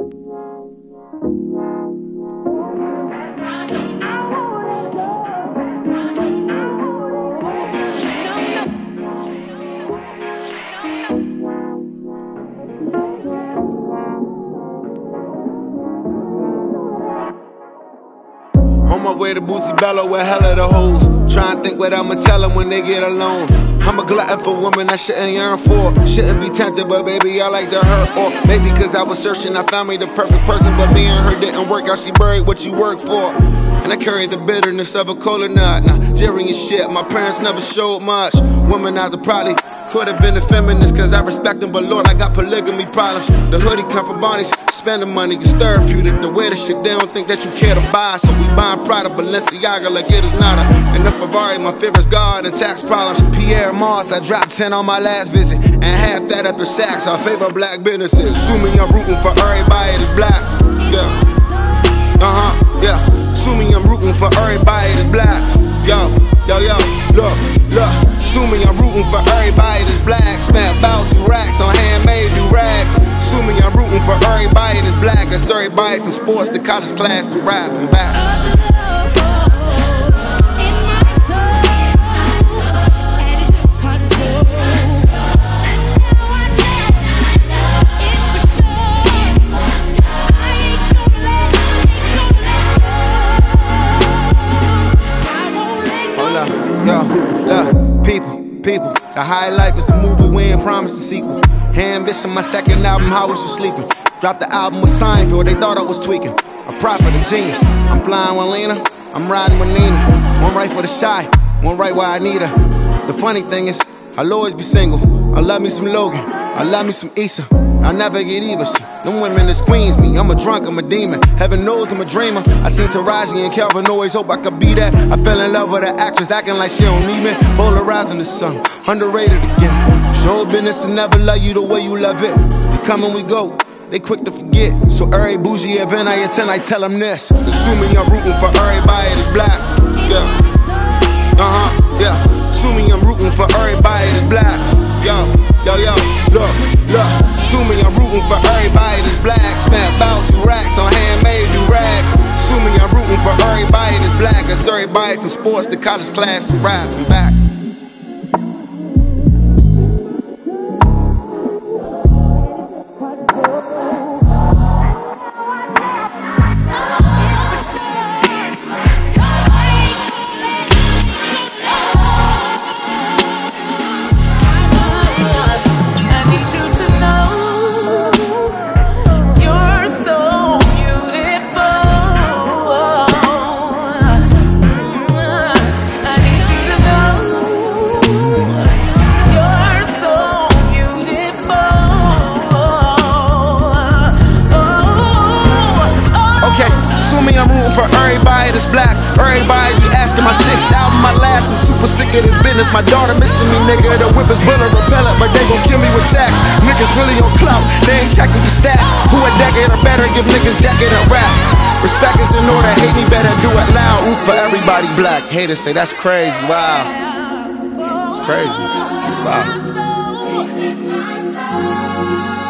On my way to Bootsy Bello with hella the hoes. Tryin' think what I'ma tell them when they get alone. I'm a glutton for women I shouldn't yearn for. Shouldn't be tempted, but baby, I like to hurt. Or maybe cause I was searching, I found me the perfect person, but me and her didn't work out, she buried what you work for. And I carry the bitterness of a cola nut. Nigerian shit, my parents never showed much. Womanizer probably could've been a feminist, cause I respect them, but Lord, I got polygamy problems. The hoodie come from Bonnie's, spending money is therapeutic. The way the shit, they don't think that you care to buy. So we buying Prada, Balenciaga like it is nada. And the Ferrari, my favorite's God and tax problems. Pierre Moss, I dropped 10 on my last visit, and half that up in Saks. I favor black businesses. Assuming I'm rooting for everybody that's black. Yeah. Yeah. Assuming I'm rooting for everybody that's black. Yo, look. Assuming I'm rooting for everybody that's black. Spent about 2 racks on handmade do rags. Assuming I'm rooting for everybody that's black. That's everybody from sports to college class to rap and back. People, the high life is a movie, we ain't promised a sequel. Ambition, my second album, how was you sleeping? Dropped the album with Seinfeld, they thought I was tweaking. A prophet, a genius. I'm flying with Lena, I'm riding with Nina. One right for the shy, one right where I need her. The funny thing is, I'll always be single. I love me some Logan, I love me some Issa. I never get either. Them women is queens me. I'm a drunk, I'm a demon. Heaven knows I'm a dreamer. I seen Taraji and Calvin, always hope I could be that. I fell in love with an actress acting like she don't need me. Polarizing the sun, underrated again. Show business and never love you the way you love it. We come and we go, they quick to forget. So every bougie event I attend, I tell them this. Assuming I'm rooting for everybody that's black. Yeah. Assuming I'm rooting for everybody that's black. Yo, look. Assuming I'm rooting for everybody that's black. Spent about 2 racks on handmade do rags. Assuming I'm rooting for everybody that's black. That's everybody from sports to college class to rap and back. I'm rooting for everybody that's black. Everybody be asking my 6th album, my last. I'm super sick of this business. My daughter missing me, nigga. The whip is bullet repellent, but they gon' kill me with tax. Niggas really on clout, they ain't checking for stats. Who a decade or better, give niggas decade of rap. Respect is in order, hate me better, do it loud. Root for everybody black. Haters say that's crazy, wow. It's crazy, wow.